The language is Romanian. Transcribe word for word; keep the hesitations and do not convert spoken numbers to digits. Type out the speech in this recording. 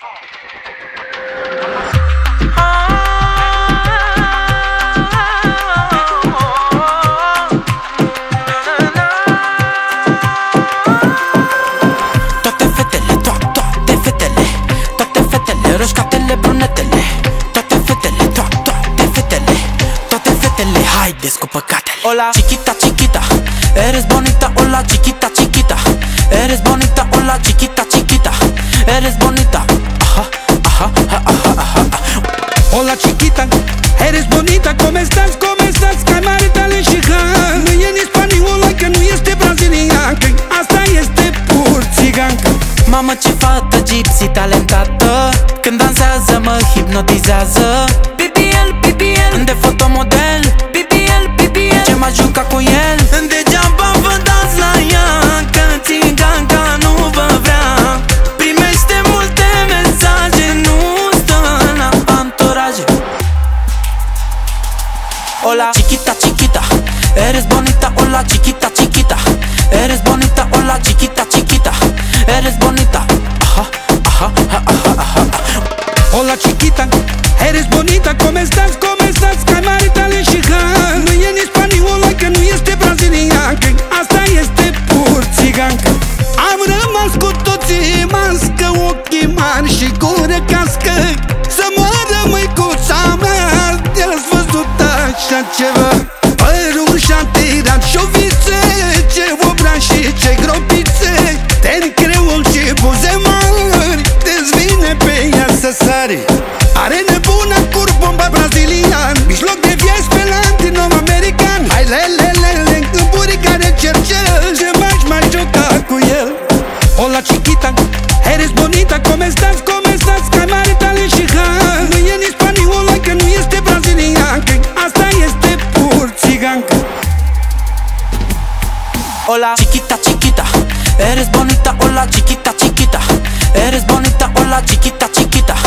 Toate fetele, to- toate fetele, toate fetele, roșcatele, brunetele, toate fetele, to- toate fetele, toate fetele, haideți cu păcatele. Hola, chiquita, chiquita, eres bonita, hola, chiquita, chiquita, eres bonita, hola, chiquita, chiquita, eres bonita, aha, aha, aha, aha, aha. Hola chiquita, eres bonita, ¿cómo estás? ¿Cómo estás? Ca mare tale și han. Nu e nici spaniolă, că nu este braziliancă, asta este pur țigancă. Mamă, ce fată gypsy talentată, când dansează mă hipnotizează. B B L, B B L, de fotomodel, B B L, B B L, ce m-a jucat cu el. Degeaba vă dați la ea, că țiganca nu vă vrea. Primește multe mesaje, nu stă la anturaje. Hola, chiquita, chiquita, eres bonita, hola, chiquita, chiquita, eres bonita, hola, chiquita, chiquita, eres bonita, aha, aha, aha, aha, aha. Hola chiquita, eres bonita, ¿cómo estás? ¿Cómo estás? Ca mare tale și han. Nu e nici spaniolă, că nu este braziliancă, asta este pur țigancă. Am rămas cu toții mască, ochii mari și gură cască. Să moară măicuța mea, de-ați văzut așa ceva. Părul și-a tirat șovițe, ce obra și ce gropițe. Ten creul și buze mari, te-ți vine pe ea să sari. Are nebuna curbomba brazilian, mijloc de viață pe la latino-american. Hai lelelele, în buricare cercel, ce m-aș mai juca cu el. Hola chiquita, eres bonita, ¿cómo estás? ¿Cómo estás? Ca mare tale și han. Nu e nici spaniolă, că nu este braziliancă, asta este pur țigancă. Hola, chiquita, chiquita, eres bonita, hola, chiquita, chiquita, eres bonita, hola, chiquita, chiquita,